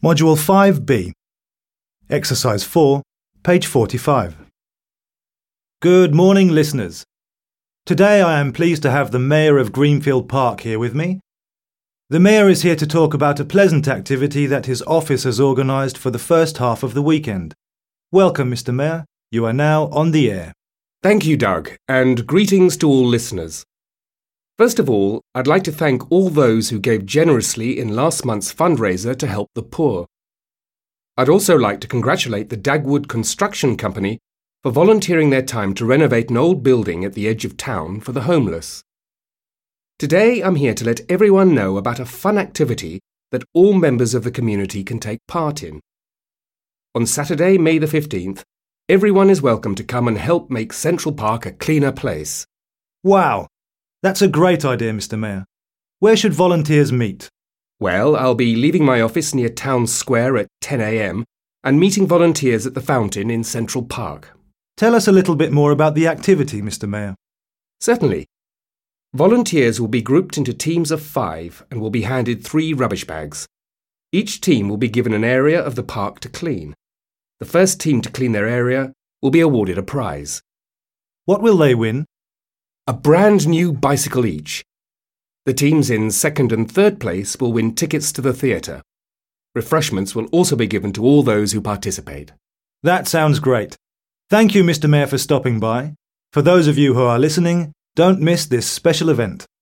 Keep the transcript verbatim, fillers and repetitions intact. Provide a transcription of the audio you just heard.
Module five B. Exercise four, page forty-five. Good morning, listeners. Today I am pleased to have the Mayor of Greenfield Park here with me. The Mayor is here to talk about a pleasant activity that his office has organised for the first half of the weekend. Welcome, Mister Mayor. You are now on the air. Thank you, Doug, and greetings to all listeners. First of all, I'd like to thank all those who gave generously in last month's fundraiser to help the poor. I'd also like to congratulate the Dagwood Construction Company for volunteering their time to renovate an old building at the edge of town for the homeless. Today I'm here to let everyone know about a fun activity that all members of the community can take part in. On Saturday, May the fifteenth, everyone is welcome to come and help make Central Park a cleaner place. Wow, that's a great idea, Mister Mayor. Where should volunteers meet? Well, I'll be leaving my office near Town Square at ten a m and meeting volunteers at the fountain in Central Park. Tell us a little bit more about the activity, Mister Mayor. Certainly. Volunteers will be grouped into teams of five and will be handed three rubbish bags. Each team will be given an area of the park to clean. The first team to clean their area will be awarded a prize. What will they win? A brand new bicycle each. The teams in second and third place will win tickets to the theatre. Refreshments will also be given to all those who participate. That sounds great. Thank you, Mister Mayor, for stopping by. For those of you who are listening, don't miss this special event.